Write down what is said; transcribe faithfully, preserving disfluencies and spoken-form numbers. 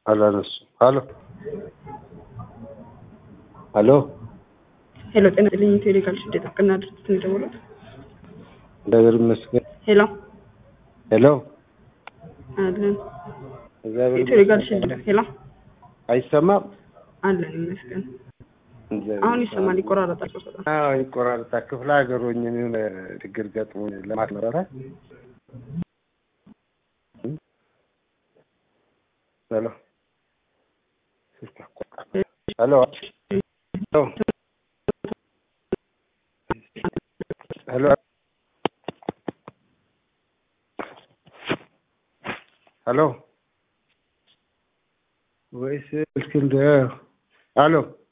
አላነሱ አሎ አሎ ሄሎ ጤና ይስጥልኝ ቴሌካል ሽዴ ጥብቅና ድርጅት ነው የደወሉት። እንደገር ይመስገን። ሄሎ ሄሎ አለን እግዚአብሔር ቴሌካል ሽዴ ሄሎ አይሰማም አለን ይመስገን። አሁን ይሰማል ይቆራረጣል። አዎ ይቆራረጣል። ክፍለ ሀገር ሆኜ ነው ችግር ገጥሞኝ ለማስመረራ ሄሎ ሄሎ ሄሎ ሄሎ ወይስ እስክንድር አሎ